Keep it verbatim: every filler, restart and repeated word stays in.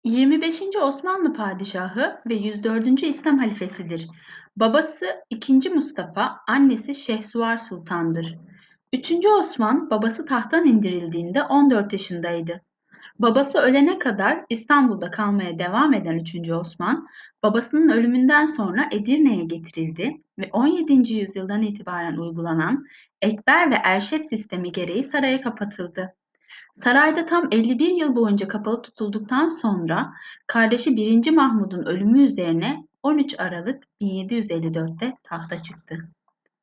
yirmi beşinci Osmanlı padişahı ve yüz dördüncü İslam halifesidir. Babası ikinci Mustafa, annesi Şehsuvar Sultan'dır. üçüncü Osman babası tahttan indirildiğinde on dört yaşındaydı. Babası ölene kadar İstanbul'da kalmaya devam eden üçüncü Osman, babasının ölümünden sonra Edirne'ye getirildi ve on yedinci yüzyıldan itibaren uygulanan ekber ve erşet sistemi gereği saraya kapatıldı. Sarayda tam elli bir yıl boyunca kapalı tutulduktan sonra kardeşi birinci Mahmud'un ölümü üzerine on üç Aralık bin yedi yüz elli dörtte tahta çıktı.